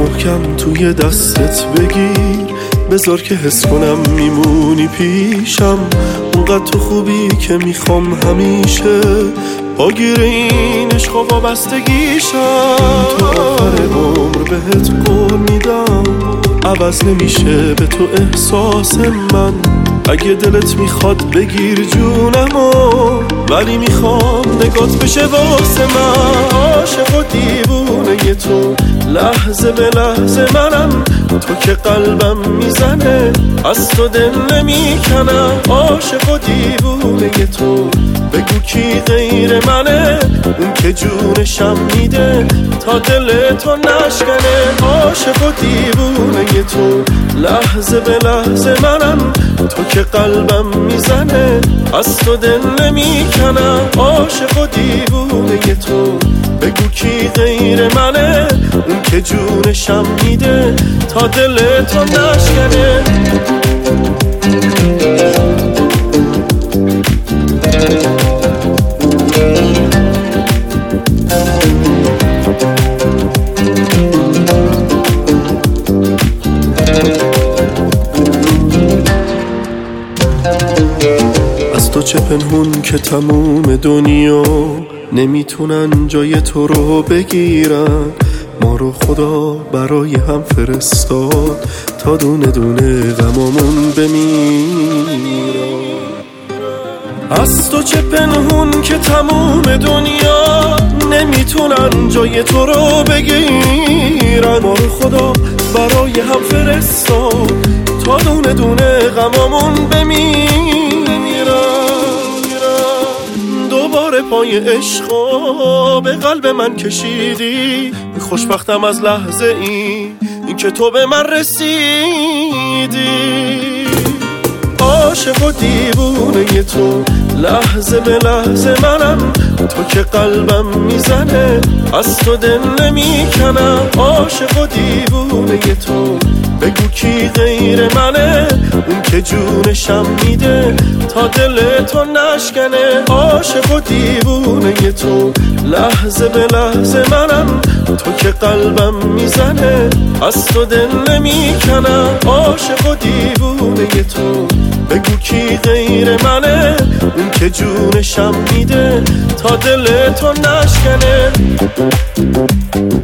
محکم توی دستت بگیر، بذار که حس کنم میمونی پیشم. اونقدر تو خوبی که میخوام همیشه پاگیر این عشق و وابستگیشم. تو آخر عمر بهت قول میدم عوض نمیشه به تو احساس من. اگه دلت میخواد بگیر جونمو، ولی میخوام نگات بشه واسه من. عاشق و دیوونه تو لحظه به لحظه منم، تو که قلبم میزنه از تو دل نمیکنم. عاشق و دیوونه تو بگو کی غیر منه، اون که جونشم میده تا دل تو نشکنه. عاشق و دیوونه تو لحظه به لحظه منم، تو که قلبم میزنه از تو دل نمیکنم. عاشق و دیوونه تو بگو کی غیر منه، اون که جونشم میده تا دل تو نشکنه. از تو چه پنهون که تموم دنیا نمیتونن جای تو رو بگیرن. ما رو خدا برای هم فرستاد تا دونه دونه غمامون بمیرن. از تو چه پنهون که تموم دنیا نمیتونن جای تو رو بگیرن. ما رو خدا برای هم فرستاد تا دونه دونه غمامون بمیرن. دوباره پای عشقا به قلب من کشیدی، خوشبختم از لحظه این که تو به من رسیدی. عاشق و دیوونه تو لحظه به لحظه منم، تو که قلبم میزنه از تو دل نمیکنم. عاشق و دیوونه تو بگو کی غیر منه، اون که جونشم میده تا دل تو نشکنه. عاشق و دیوونه تو لحظه به لحظه منم، تو که قلبم میزنه از تو دل نمیکنم. عاشق و دیوونه تو بگو کی غیر منه، اون که جونشم میده تا دل تو نشکنه.